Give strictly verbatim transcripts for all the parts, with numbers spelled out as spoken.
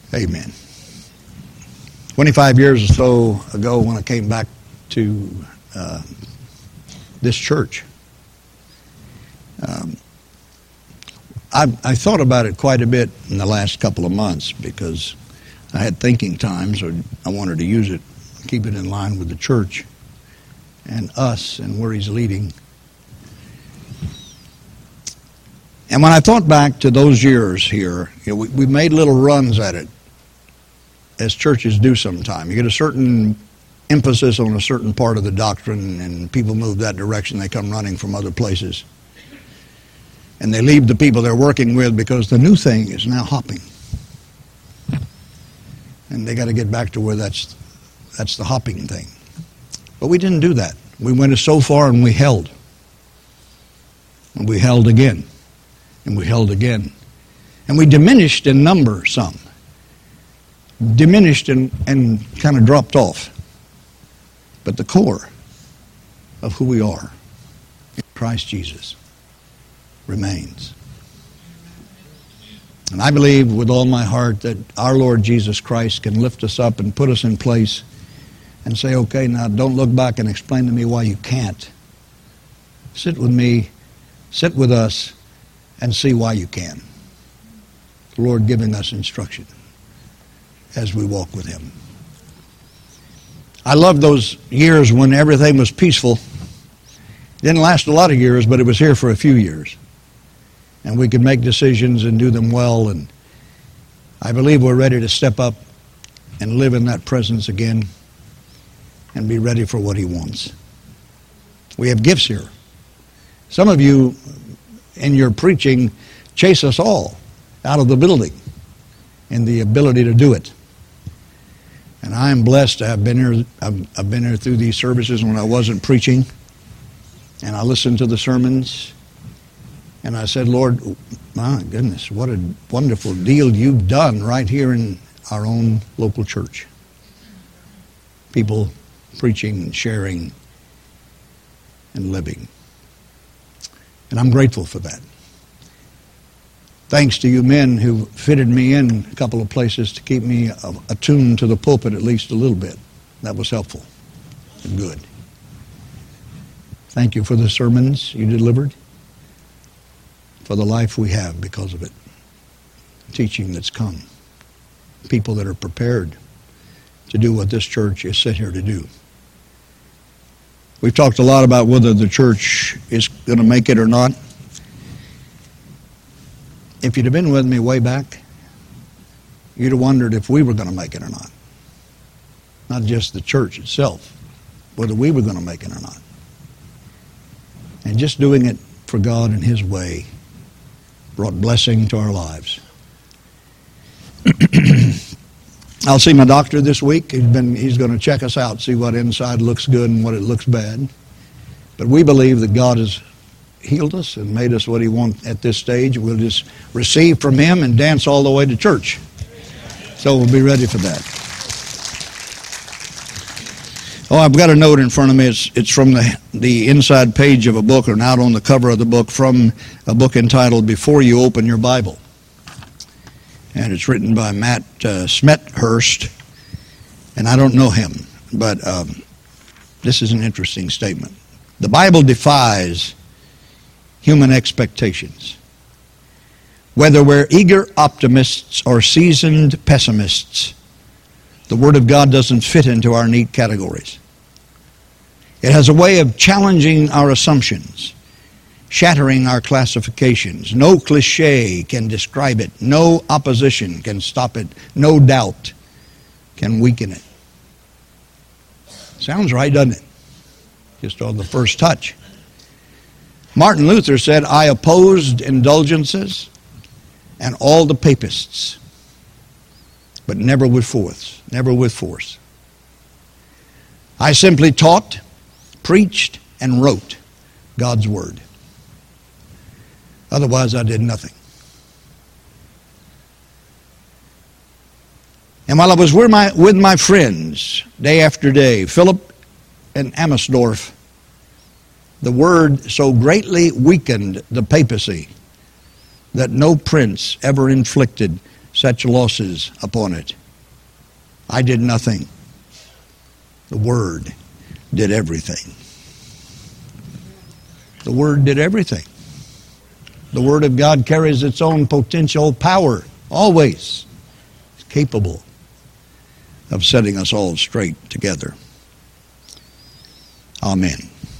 Amen. twenty-five years or so ago when I came back to uh, this church, um, I, I thought about it quite a bit in the last couple of months because I had thinking times, or I wanted to use it, keep it in line with the church and us and where he's leading. And when I thought back to those years here, you know, we, we made little runs at it, as churches do sometime. You get a certain emphasis on a certain part of the doctrine, and people move that direction. They come running from other places. And they leave the people they're working with because the new thing is now hopping. And they got to get back to where that's that's the hopping thing. But we didn't do that. We went so far and we held. And we held again. And we held again. And we diminished in number some. Diminished and, and kind of dropped off. But the core of who we are in Christ Jesus remains. And I believe with all my heart that our Lord Jesus Christ can lift us up and put us in place and say, okay, now don't look back and explain to me why you can't. Sit with me, sit with us, and see why you can. The Lord giving us instruction as we walk with Him. I loved those years when everything was peaceful. It didn't last a lot of years, but it was here for a few years. And we could make decisions and do them well. And I believe we're ready to step up and live in that presence again and be ready for what He wants. We have gifts here. Some of you in your preaching chase us all out of the building in the ability to do it. And I am blessed to have been here. I've, I've been here through these services when I wasn't preaching. And I listened to the sermons. And I said, Lord, my goodness, what a wonderful deal you've done right here in our own local church. People preaching and sharing and living. And I'm grateful for that. Thanks to you men who fitted me in a couple of places to keep me attuned to the pulpit at least a little bit. That was helpful and good. Thank you for the sermons you delivered, for the life we have because of it, teaching that's come, people that are prepared to do what this church is set here to do. We've talked a lot about whether the church is going to make it or not. If you'd have been with me way back, you'd have wondered if we were going to make it or not. Not just the church itself, whether we were going to make it or not. And just doing it for God in His way brought blessing to our lives. I'll see my doctor this week. He's been, he's going to check us out, see what inside looks good and what it looks bad. But we believe that God has healed us and made us what He wants at this stage. We'll just receive from Him and dance all the way to church. So we'll be ready for that. Oh, I've got a note in front of me. It's, it's from the, the inside page of a book, or out on the cover of the book, from a book entitled Before You Open Your Bible. And it's written by Matt uh, Smethurst, and I don't know him, but um, this is an interesting statement. The Bible defies human expectations. Whether we're eager optimists or seasoned pessimists, the Word of God doesn't fit into our neat categories. It has a way of challenging our assumptions, shattering our classifications. No cliche can describe it. No opposition can stop it. No doubt can weaken it. Sounds right, doesn't it? Just on the first touch. Martin Luther said, I opposed indulgences and all the papists, but never with force. Never with force. I simply taught, preached, and wrote God's Word. Otherwise, I did nothing. And while I was with my, with my friends day after day, Philip and Amsdorf, the Word so greatly weakened the papacy that no prince ever inflicted such losses upon it. I did nothing. The Word did everything. The Word did everything. The Word of God carries its own potential power, always. It's capable of setting us all straight together. Amen.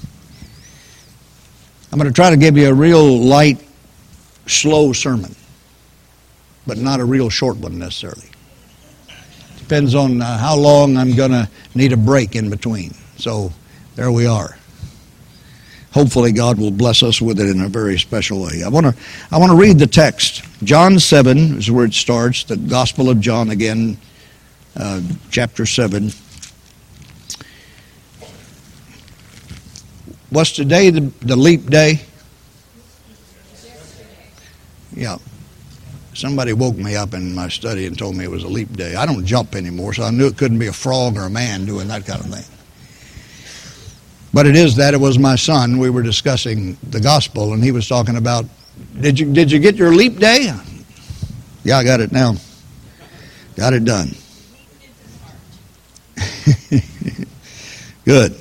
I'm going to try to give you a real light, slow sermon, but not a real short one necessarily. Depends on uh, how long I'm going to need a break in between. So there we are. Hopefully God will bless us with it in a very special way. I want to I want to read the text. John seven is where it starts, the Gospel of John again, uh, chapter seven. Was today the, the leap day? Yeah. Somebody woke me up in my study and told me it was a leap day. I don't jump anymore, so I knew it couldn't be a frog or a man doing that kind of thing. But it is that. It was my son. We were discussing the gospel, and he was talking about, did you did you get your leap day? Yeah, I got it now. Got it done. Good.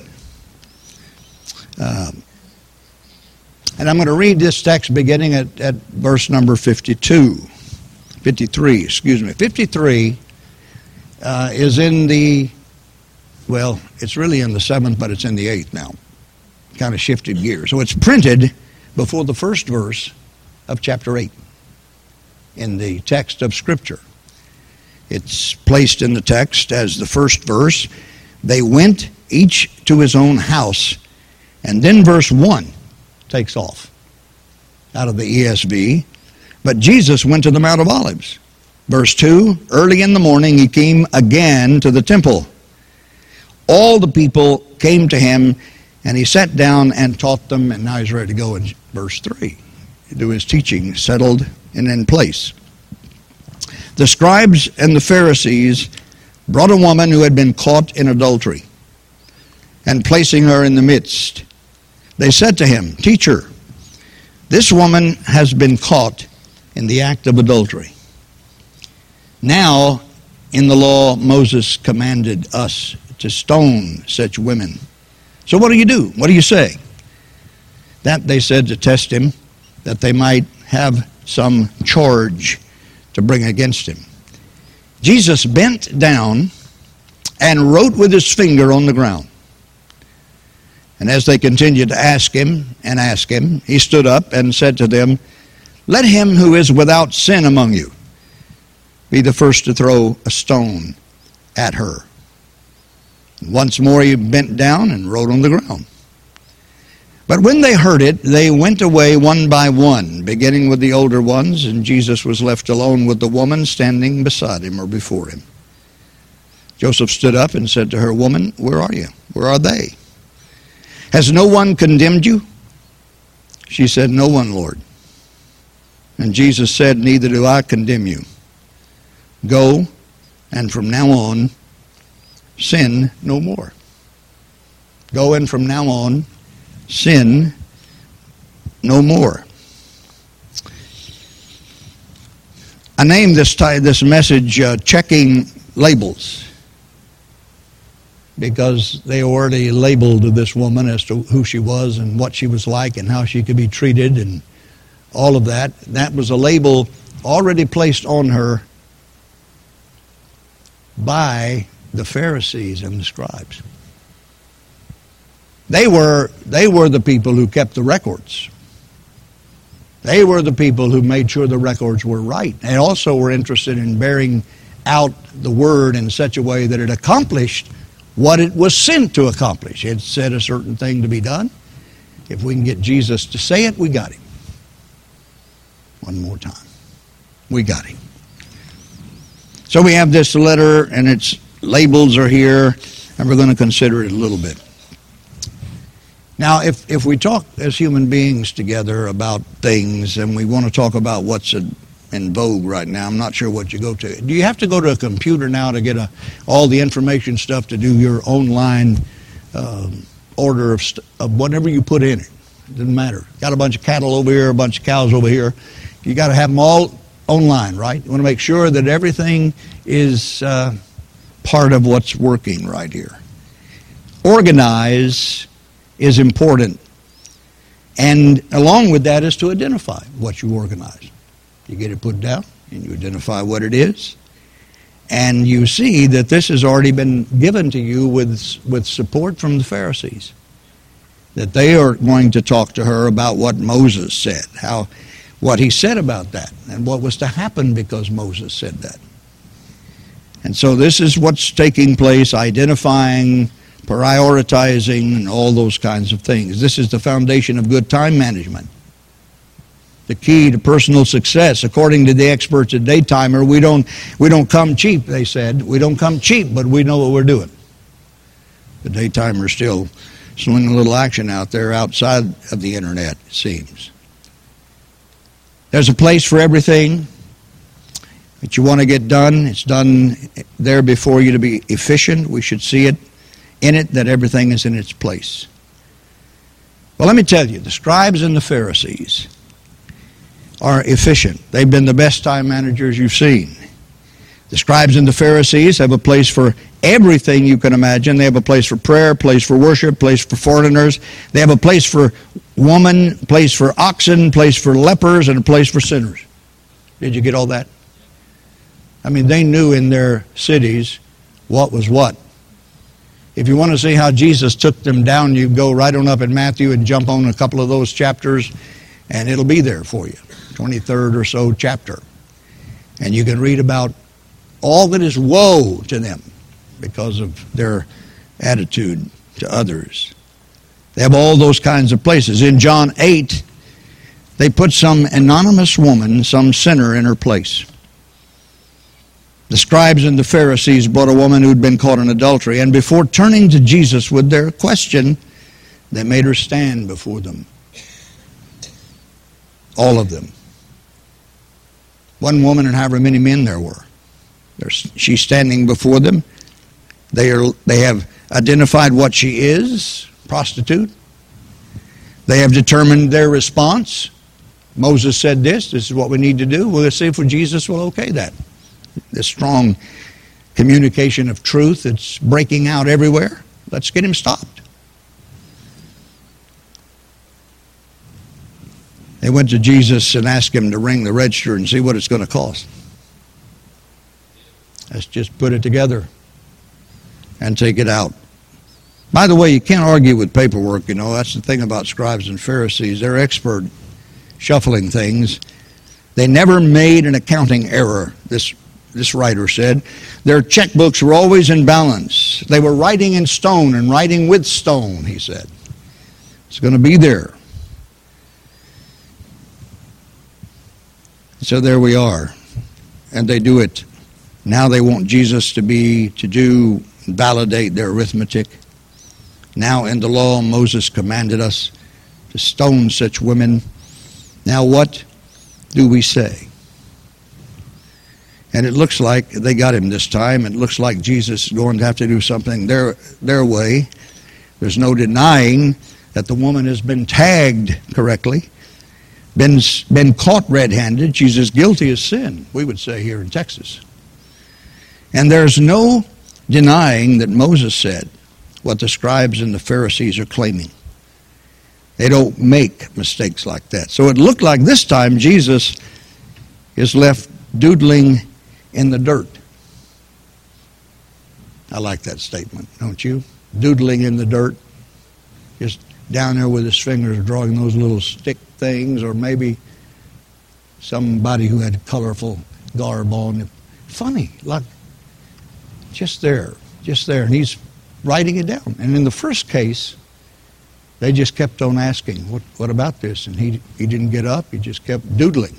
Um, and I'm going to read this text beginning at, at verse number fifty-two. fifty-three, excuse me. fifty-three uh, is in the, well, it's really in the seventh, but it's in the eighth now. Kind of shifted gears. So it's printed before the first verse of chapter eight in the text of Scripture. It's placed in the text as the first verse. They went each to his own house. And then verse one takes off out of the E S V. But Jesus went to the Mount of Olives. Verse two, early in the morning he came again to the temple. All the people came to him, and he sat down and taught them, and now he's ready to go in verse three. Do his teaching settled and in place. The scribes and the Pharisees brought a woman who had been caught in adultery, and placing her in the midst, they said to him, Teacher, this woman has been caught in the act of adultery. Now, in the law, Moses commanded us to stone such women. So what do you do? What do you say? That they said to test him, that they might have some charge to bring against him. Jesus bent down and wrote with his finger on the ground. And as they continued to ask him and ask him, he stood up and said to them, Let him who is without sin among you be the first to throw a stone at her. And once more he bent down and wrote on the ground. But when they heard it, they went away one by one, beginning with the older ones, and Jesus was left alone with the woman standing beside him or before him. Joseph stood up and said to her, Woman, where are you? Where are they? Has no one condemned you? She said, No one, Lord. And Jesus said, Neither do I condemn you. Go, and from now on, sin no more. Go, and from now on, sin no more. I named this, this message, uh, Checking Labels, because they already labeled this woman as to who she was and what she was like and how she could be treated and all of that. That was a label already placed on her by the Pharisees and the scribes. They were, they were the people who kept the records. They were the people who made sure the records were right. They also were interested in bearing out the word in such a way that it accomplished what it was sent to accomplish. It said a certain thing to be done. If we can get Jesus to say it, we got him. One more time. We got him. So we have this letter, and its labels are here, and we're going to consider it a little bit. Now, if, if we talk as human beings together about things, and we want to talk about what's in, in vogue right now, I'm not sure what you go to. Do you have to go to a computer now to get a, all the information stuff to do your online um, order of, st- of whatever you put in it? It doesn't matter. Got a bunch of cattle over here, a bunch of cows over here. You got to have them all online, right? You want to make sure that everything is uh, part of what's working right here. Organize is important. And along with that is to identify what you organize. You get it put down and you identify what it is. And you see that this has already been given to you with, with support from the Pharisees. That they are going to talk to her about what Moses said, how, what he said about that, and what was to happen because Moses said that. And so this is what's taking place, identifying, prioritizing, and all those kinds of things. This is the foundation of good time management. The key to personal success, according to the experts at Daytimer, we don't, we don't come cheap, they said. We don't come cheap, but we know what we're doing. The Daytimer's still slinging a little action out there outside of the internet, it seems. There's a place for everything that you want to get done. It's done there before you to be efficient. We should see it in it, that everything is in its place. Well, let me tell you, the scribes and the Pharisees are efficient. They've been the best time managers you've seen. The scribes and the Pharisees have a place for everything you can imagine. They have a place for prayer, place for worship, place for foreigners. They have a place for woman, place for oxen, place for lepers, and a place for sinners. Did you get all that? I mean, they knew in their cities what was what. If you want to see how Jesus took them down, you go right on up in Matthew and jump on a couple of those chapters, and it'll be there for you. twenty-third or so chapter. And you can read about all that is woe to them because of their attitude to others. They have all those kinds of places. In John eight, they put some anonymous woman, some sinner, in her place. The scribes and the Pharisees brought a woman who'd been caught in adultery, and before turning to Jesus with their question, they made her stand before them. All of them. One woman and however many men there were. She's standing before them. They are. They have identified what she is, prostitute. They have determined their response. Moses said this, this is what we need to do. We'll see if Jesus will okay that. This strong communication of truth that's breaking out everywhere. Let's get him stopped. They went to Jesus and asked him to ring the register and see what it's going to cost. Let's just put it together and take it out. By the way, you can't argue with paperwork, you know. That's the thing about scribes and Pharisees. They're expert shuffling things. They never made an accounting error, this, this writer said. Their checkbooks were always in balance. They were writing in stone and writing with stone, he said. It's going to be there. So there we are. And they do it. Now they want Jesus to be, to do, validate their arithmetic. Now in the law, Moses commanded us to stone such women. Now what do we say? And it looks like they got him this time. It looks like Jesus is going to have to do something their, their way. There's no denying that the woman has been tagged correctly, been, been caught red-handed. She's as guilty as sin, we would say here in Texas. And there's no denying that Moses said what the scribes and the Pharisees are claiming. They don't make mistakes like that. So it looked like this time Jesus is left doodling in the dirt. I like that statement, don't you? Doodling in the dirt. Just down there with his fingers drawing those little stick things, or maybe somebody who had colorful garb on. Funny, like just there, just there. And he's writing it down. And in the first case, they just kept on asking, what, what about this? And he, he didn't get up. He just kept doodling.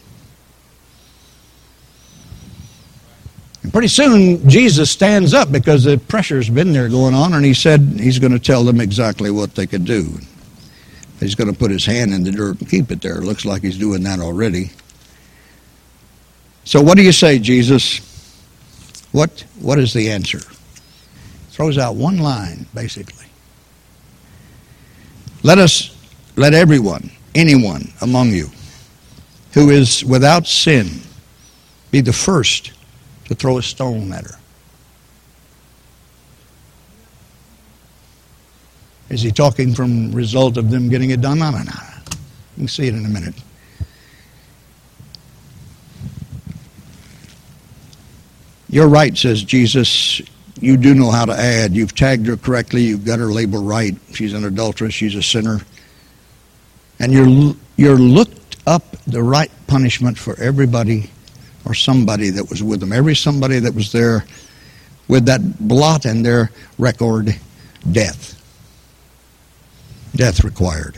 And pretty soon, Jesus stands up because the pressure's been there going on, and he said he's going to tell them exactly what they could do. He's going to put his hand in the dirt and keep it there. It looks like he's doing that already. So what do you say, Jesus? What, what is the answer? Throws out one line, basically. Let us, let everyone, anyone among you who is without sin, be the first to throw a stone at her. Is he talking from result of them getting it done? No, no, no. You can see it in a minute. You're right, says Jesus. You do know how to add. You've tagged her correctly. You've got her label right. She's an adulteress. She's a sinner. And you're, you're looked up the right punishment for everybody or somebody that was with them. Every somebody that was there with that blot in their record, death. Death required.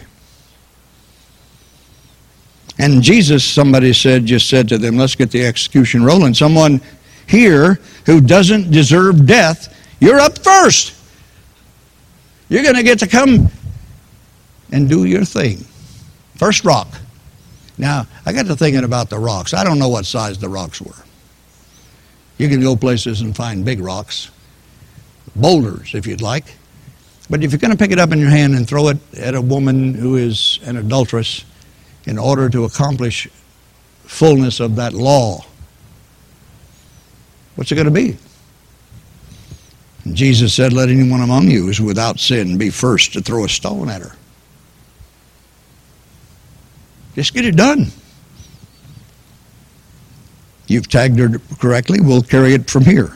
And Jesus, somebody said, just said to them, let's get the execution rolling. Someone here who doesn't deserve death, you're up first. You're going to get to come and do your thing. First rock. Now, I got to thinking about the rocks. I don't know what size the rocks were. You can go places and find big rocks, boulders if you'd like. But if you're going to pick it up in your hand and throw it at a woman who is an adulteress in order to accomplish fullness of that law, what's it going to be? And Jesus said, let anyone among you who is without sin be first to throw a stone at her. Just get it done. You've tagged her correctly. We'll carry it from here.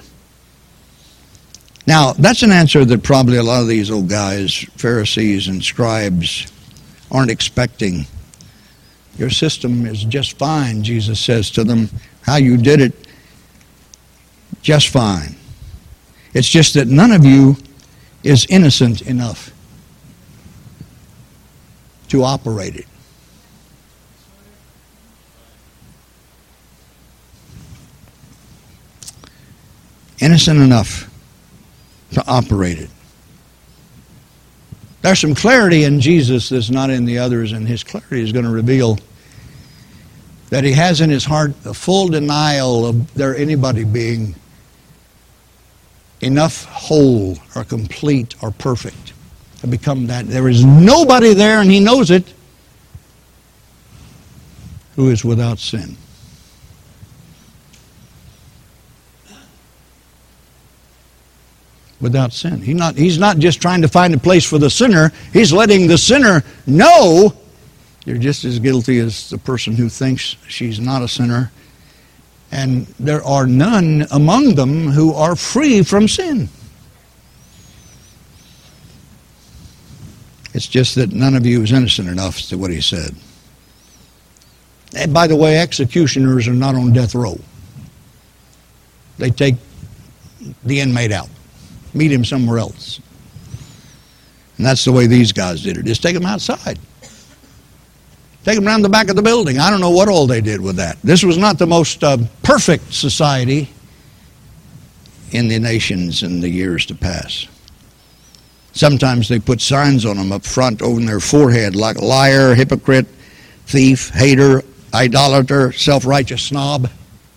Now, that's an answer that probably a lot of these old guys, Pharisees and scribes, aren't expecting. Your system is just fine, Jesus says to them. How you did it, just fine. It's just that none of you is innocent enough to operate it. Innocent enough to operate it. There's some clarity in Jesus that's not in the others, and his clarity is going to reveal that he has in his heart a full denial of there anybody being enough whole or complete or perfect to become that. There is nobody there, and he knows it, who is without sin. Without sin. He not, he's not just trying to find a place for the sinner. He's letting the sinner know you're just as guilty as the person who thinks she's not a sinner. And there are none among them who are free from sin. It's just that none of you is innocent enough to what he said. And by the way, executioners are not on death row. They take the inmate out. Meet him somewhere else. And that's the way these guys did it. Just take him outside. Take him around the back of the building. I don't know what all they did with that. This was not the most uh, perfect society in the nations in the years to pass. Sometimes they put signs on them up front over their forehead like liar, hypocrite, thief, hater, idolater, self-righteous snob.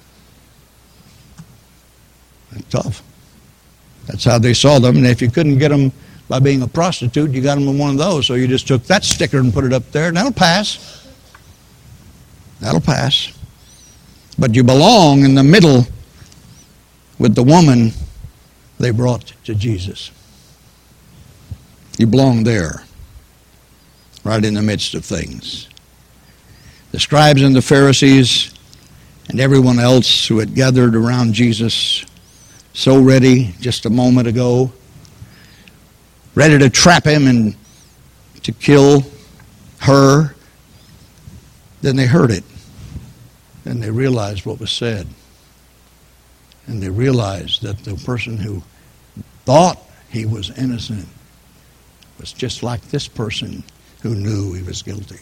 That's tough. That's how they saw them. And if you couldn't get them by being a prostitute, you got them with one of those. So you just took that sticker and put it up there, and that'll pass. That'll pass. But you belong in the middle with the woman they brought to Jesus. You belong there, right in the midst of things. The scribes and the Pharisees and everyone else who had gathered around Jesus, so ready just a moment ago, ready to trap him and to kill her. Then they heard it. Then they realized what was said. And they realized that the person who thought he was innocent was just like this person who knew he was guilty.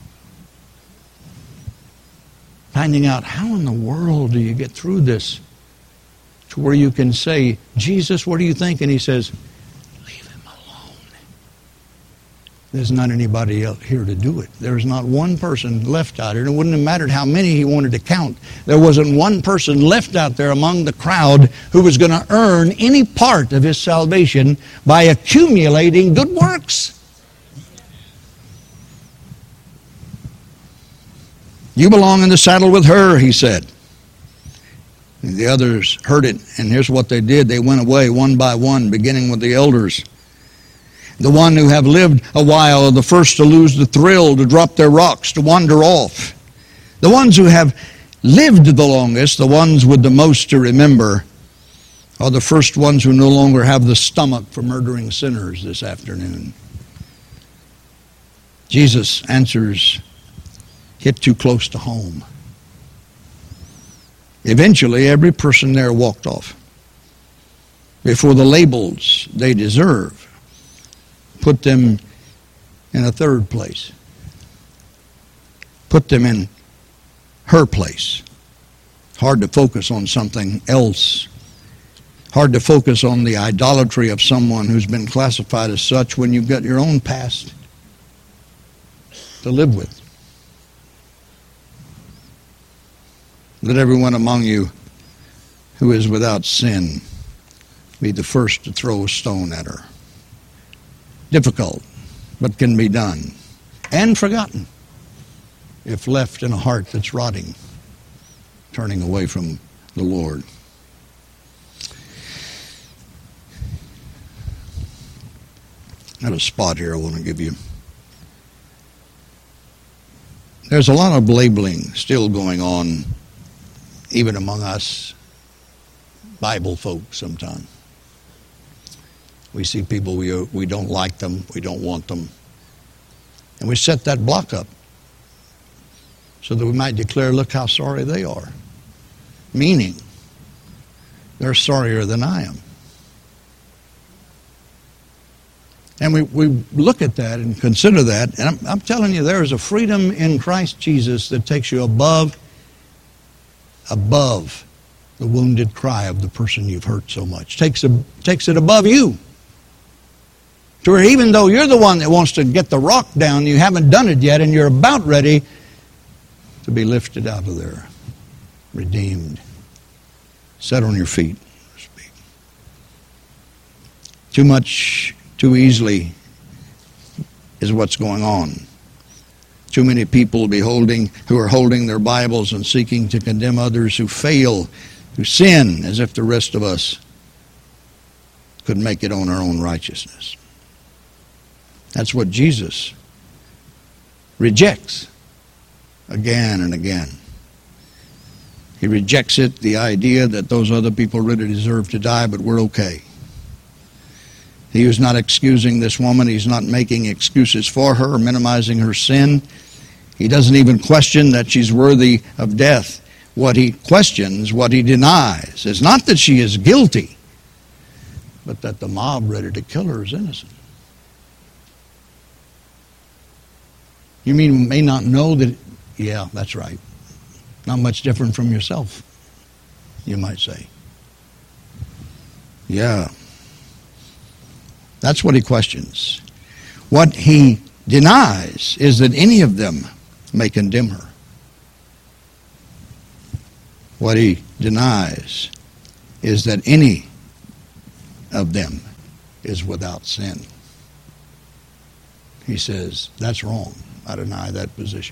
Finding out how in the world do you get through this to where you can say, Jesus, what do you think? And he says, leave him alone. There's not anybody else here to do it. There's not one person left out here. It wouldn't have mattered how many he wanted to count. There wasn't one person left out there among the crowd who was going to earn any part of his salvation by accumulating good works. You belong in the saddle with her, he said. The others heard it, and here's what they did. They went away one by one, beginning with the elders. The one who have lived a while are the first to lose the thrill, to drop their rocks, to wander off. The ones who have lived the longest, the ones with the most to remember, are the first ones who no longer have the stomach for murdering sinners this afternoon. Jesus' answers hit too close to home. Eventually, every person there walked off before the labels they deserve put them in a third place, put them in her place. Hard to focus on something else. Hard to focus on the idolatry of someone who's been classified as such when you've got your own past to live with. Let everyone among you who is without sin be the first to throw a stone at her. Difficult, but can be done. And forgotten if left in a heart that's rotting, turning away from the Lord. I have a spot here I want to give you. There's a lot of labeling still going on, even among us Bible folk sometimes. We see people, we, we don't like them, we don't want them. And we set that block up so that we might declare, look how sorry they are. Meaning, they're sorrier than I am. And we, we look at that and consider that, and I'm, I'm telling you, there is a freedom in Christ Jesus that takes you above, above the wounded cry of the person you've hurt so much. Takes, a, takes it above you. To where even though you're the one that wants to get the rock down, you haven't done it yet, and you're about ready to be lifted out of there, redeemed, set on your feet, so to speak. Too much, too easily is what's going on. Too many people beholding who are holding their Bibles and seeking to condemn others who fail, who sin, as if the rest of us could make it on our own righteousness. That's what Jesus rejects again and again. He rejects it, the idea that those other people really deserve to die, but we're okay. He is not excusing this woman. He's not making excuses for her or minimizing her sin. He doesn't even question that she's worthy of death. What he questions, what he denies, is not that she is guilty, but that the mob ready to kill her is innocent. You mean may not know that, yeah, that's right. Not much different from yourself, you might say. Yeah. That's what he questions. What he denies is that any of them may condemn her. What he denies is that any of them is without sin. He says, that's wrong. I deny that position.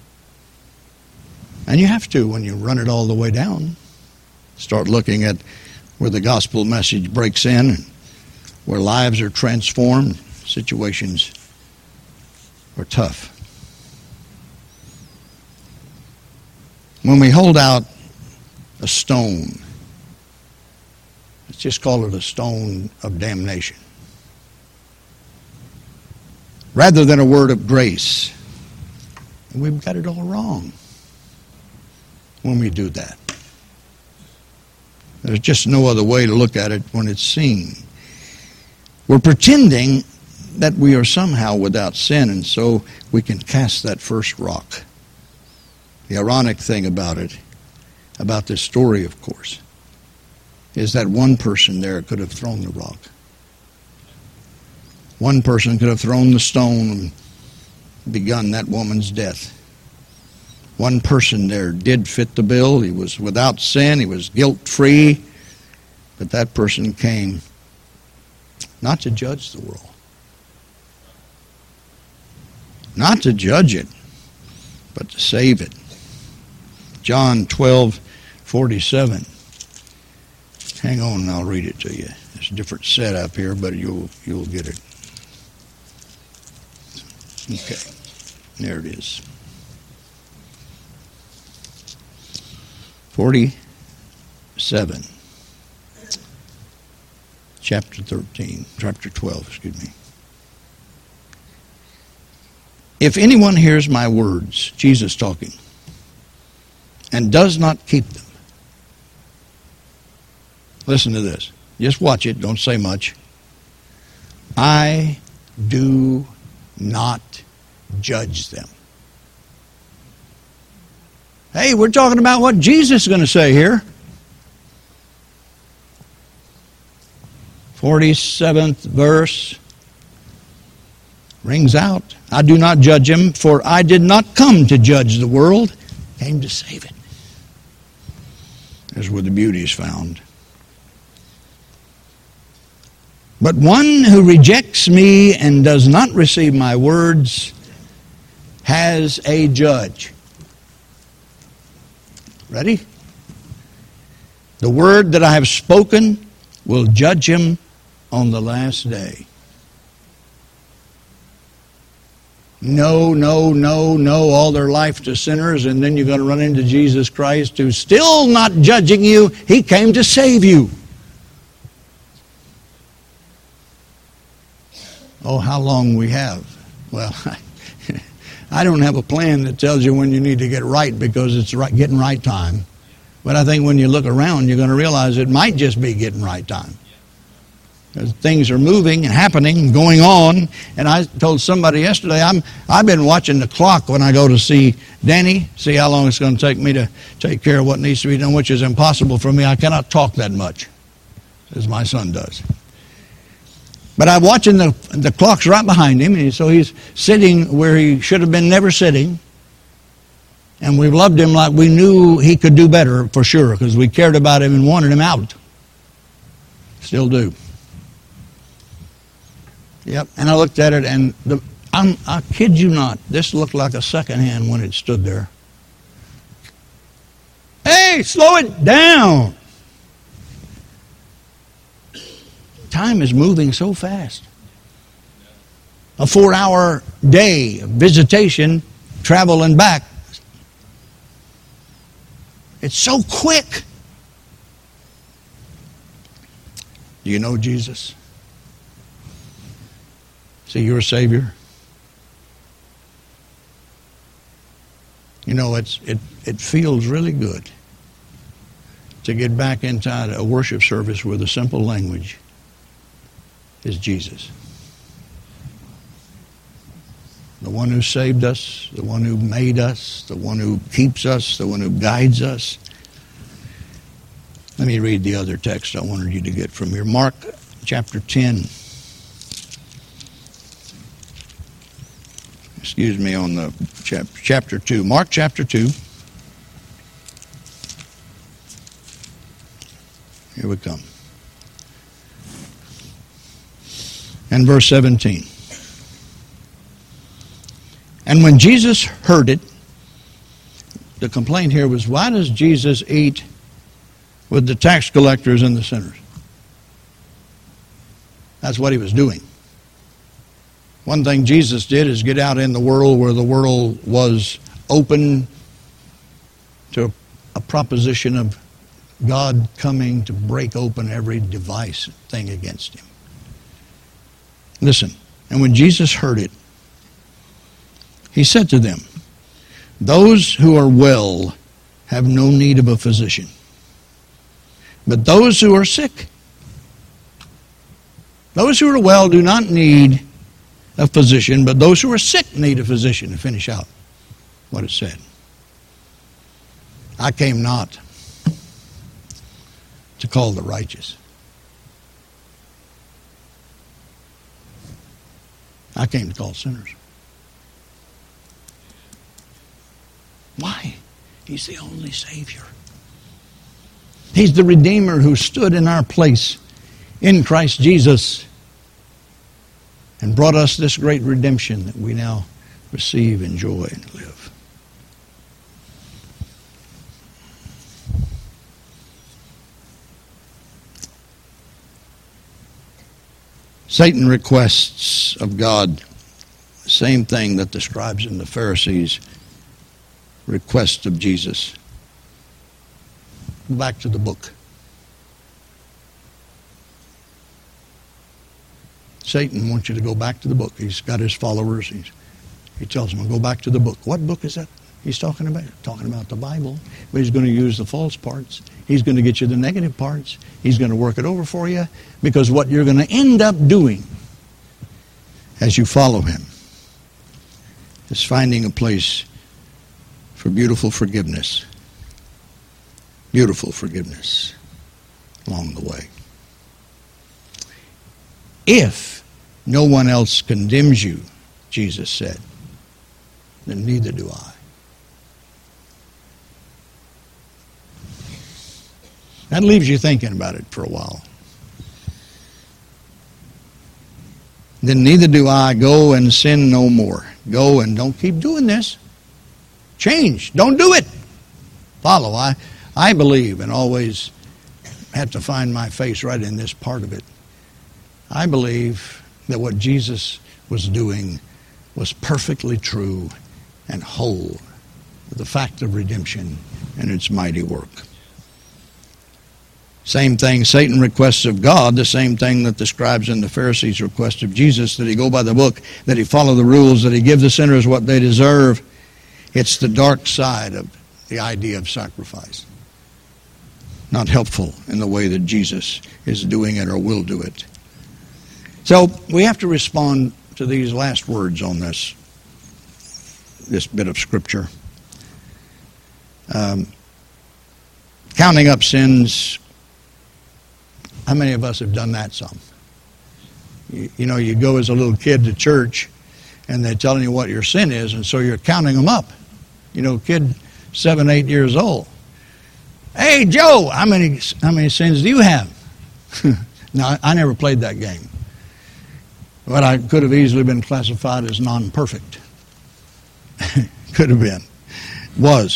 And you have to when you run it all the way down. Start looking at where the gospel message breaks in, and where lives are transformed, situations are tough. When we hold out a stone, let's just call it a stone of damnation, rather than a word of grace, we've got it all wrong when we do that. There's just no other way to look at it when it's seen. We're pretending that we are somehow without sin, and so we can cast that first rock. The ironic thing about it, about this story, of course, is that one person there could have thrown the rock. One person could have thrown the stone and begun that woman's death. One person there did fit the bill. He was without sin. He was guilt-free. But that person came not to judge the world, not to judge it, but to save it. John twelve forty-seven. Hang on and I'll read it to you. It's a different setup here, but you'll you'll get it. Okay. There it is. forty-seven. Chapter thirteen. Chapter twelve, excuse me. If anyone hears my words, Jesus talking, and does not keep them. Listen to this. Just watch it. Don't say much. I do not judge them. Hey, we're talking about what Jesus is going to say here. forty-seventh verse rings out. I do not judge him, for I did not come to judge the world, came to save it. There's where the beauty is found. But one who rejects me and does not receive my words has a judge. Ready? The word that I have spoken will judge him on the last day. No, no, no, no, all their life to sinners, and then you're going to run into Jesus Christ who's still not judging you. He came to save you. Oh, how long we have. Well, I don't have a plan that tells you when you need to get right because it's right, getting right time. But I think when you look around, you're going to realize it might just be getting right time. Because things are moving and happening and going on. And I told somebody yesterday, I'm, I've been watching the clock when I go to see Danny, see how long it's going to take me to take care of what needs to be done, which is impossible for me. I cannot talk that much, as my son does. But I'm watching the, the clock's right behind him, and so he's sitting where he should have been never sitting. And we loved him like we knew he could do better, for sure, because we cared about him and wanted him out. Still do. Yep, and I looked at it, and the, I'm, I kid you not, this looked like a second hand when it stood there. Hey, slow it down! Time is moving so fast. A four-hour day of visitation, travel and back. It's so quick. Do you know Jesus? Is he your Savior? You know, it's it, it feels really good to get back inside a worship service with a simple language. Is Jesus. The one who saved us, the one who made us, the one who keeps us, the one who guides us. Let me read the other text I wanted you to get from here. Mark chapter ten. Excuse me, on the chap- chapter two. Mark chapter two. Here we come. And verse seventeen. And when Jesus heard it, the complaint here was, why does Jesus eat with the tax collectors and the sinners? That's what he was doing. One thing Jesus did is get out in the world where the world was open to a proposition of God coming to break open every device thing against him. Listen, and when Jesus heard it, he said to them, those who are well have no need of a physician, but those who are sick. Those who are well do not need a physician, but those who are sick need a physician. To finish out what it said. I came not to call the righteous. I came to call sinners. Why? He's the only Savior. He's the Redeemer who stood in our place in Christ Jesus and brought us this great redemption that we now receive, enjoy, and live. Satan requests of God the same thing that the scribes and the Pharisees request of Jesus. Back to the book. Satan wants you to go back to the book. He's got his followers. He's, he tells them, go back to the book. What book is that he's talking about? Talking about the Bible. But he's going to use the false parts. He's going to get you the negative parts. He's going to work it over for you. Because what you're going to end up doing as you follow him is finding a place for beautiful forgiveness. Beautiful forgiveness along the way. If no one else condemns you, Jesus said, then neither do I. That leaves you thinking about it for a while. Then neither do I. Go and sin no more. Go and don't keep doing this. Change. Don't do it. Follow. I, I believe, and always have to find my face right in this part of it. I believe that what Jesus was doing was perfectly true and whole, the fact of redemption and its mighty work. Same thing Satan requests of God, the same thing that the scribes and the Pharisees request of Jesus, that he go by the book, that he follow the rules, that he give the sinners what they deserve. It's the dark side of the idea of sacrifice. Not helpful in the way that Jesus is doing it or will do it. So we have to respond to these last words on this, this bit of Scripture. Um, counting up sins. How many of us have done that some? You, you know, you go as a little kid to church and they're telling you what your sin is, and so you're counting them up. You know, kid seven, eight years old. Hey, Joe, how many how many sins do you have? Now, I never played that game. But I could have easily been classified as non-perfect. Could have been. Was.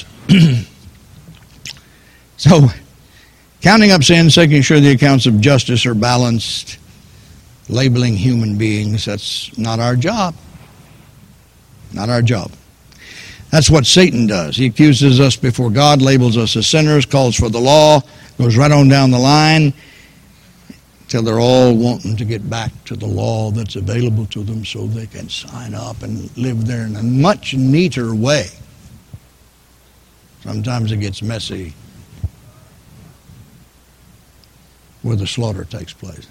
So, counting up sins, making sure the accounts of justice are balanced, labeling human beings, that's not our job. Not our job. That's what Satan does. He accuses us before God, labels us as sinners, calls for the law, goes right on down the line, till they're all wanting to get back to the law that's available to them so they can sign up and live there in a much neater way. Sometimes it gets messy where the slaughter takes place.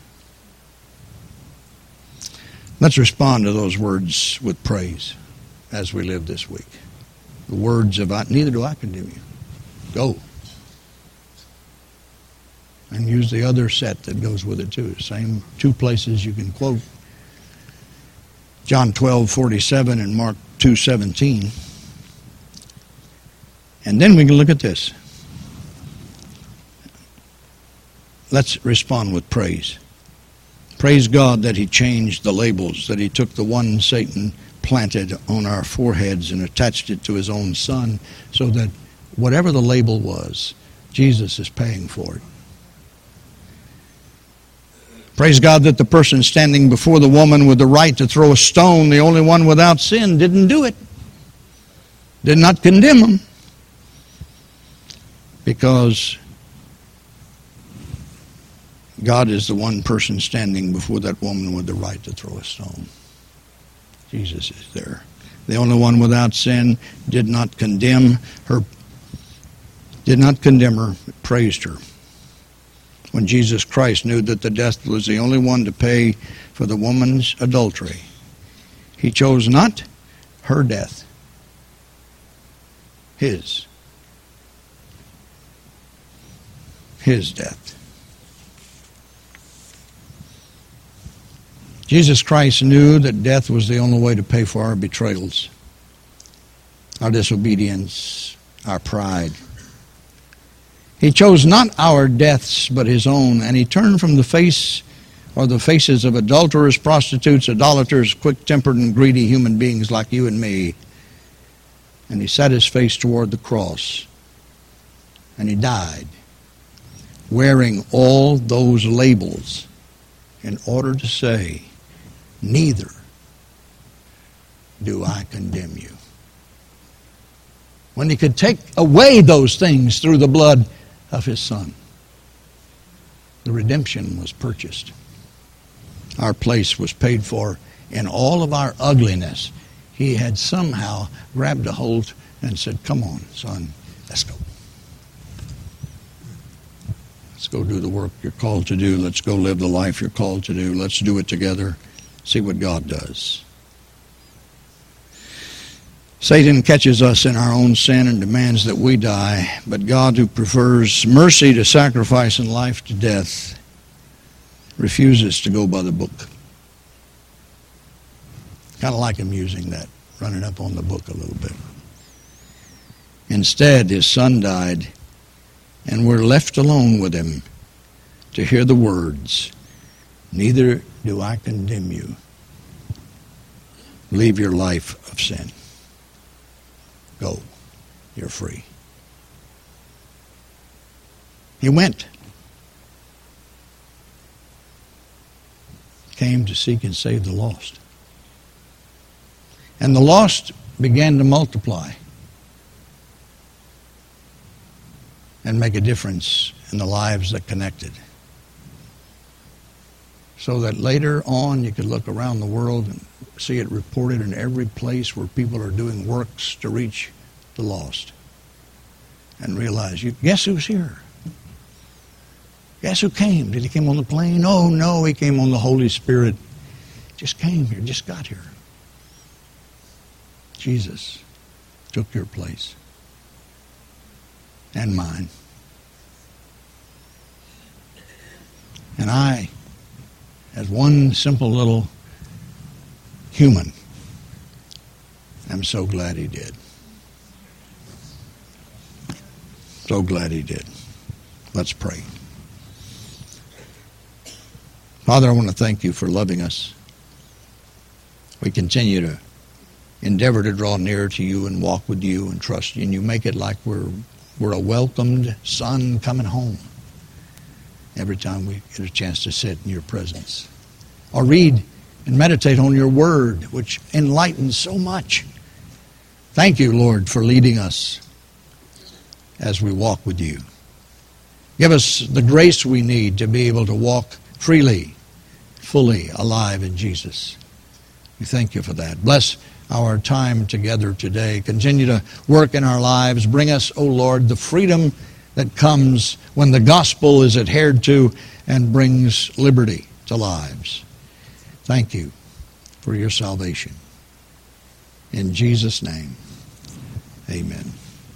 Let's respond to those words with praise as we live this week. The words of, neither do I condemn you. Go. And use the other set that goes with it too. Same two places you can quote. John twelve forty-seven and Mark two seventeen. And then we can look at this. Let's respond with praise. Praise God that he changed the labels, that he took the one Satan planted on our foreheads and attached it to his own son, so that whatever the label was, Jesus is paying for it. Praise God that the person standing before the woman with the right to throw a stone, the only one without sin, didn't do it. Did not condemn him. Because God is the one person standing before that woman with the right to throw a stone. Jesus is there. The only one without sin did not condemn her, did not condemn her, but praised her. When Jesus Christ knew that the death was the only one to pay for the woman's adultery, he chose not her death, his. His death. Jesus Christ knew that death was the only way to pay for our betrayals, our disobedience, our pride. He chose not our deaths, but his own, and he turned from the face or the faces of adulterers, prostitutes, idolaters, quick-tempered and greedy human beings like you and me, and he set his face toward the cross, and he died, wearing all those labels in order to say, neither do I condemn you. When he could take away those things through the blood of his Son. The redemption was purchased. Our place was paid for. In all of our ugliness, he had somehow grabbed a hold and said, come on, son, let's go. Let's go do the work you're called to do. Let's go live the life you're called to do. Let's do it together. See what God does. Satan catches us in our own sin and demands that we die, but God, who prefers mercy to sacrifice and life to death, refuses to go by the book. Kind of like him using that, running up on the book a little bit. Instead, his Son died, and we're left alone with him to hear the words, neither do I condemn you. Leave your life of sin. Go. You're free. He went. Came to seek and save the lost. And the lost began to multiply and make a difference in the lives that connected. So that later on you could look around the world and see it reported in every place where people are doing works to reach the lost. And realize, you guess who's here? Guess who came? Did he come on the plane? Oh, no, he came on the Holy Spirit. Just came here, just got here. Jesus took your place and mine. And I, as one simple little human, am so glad he did. So glad he did. Let's pray. Father, I want to thank you for loving us. We continue to endeavor to draw near to you and walk with you and trust you, and you make it like we're we're a welcomed son coming home every time we get a chance to sit in your presence or read and meditate on your word, which enlightens so much. Thank you, Lord, for leading us as we walk with you. Give us the grace we need to be able to walk freely, fully alive in Jesus. We thank you for that. Bless our time together today. Continue to work in our lives. Bring us, O Lord, the freedom that comes when the gospel is adhered to and brings liberty to lives. Thank you for your salvation. In Jesus' name, amen.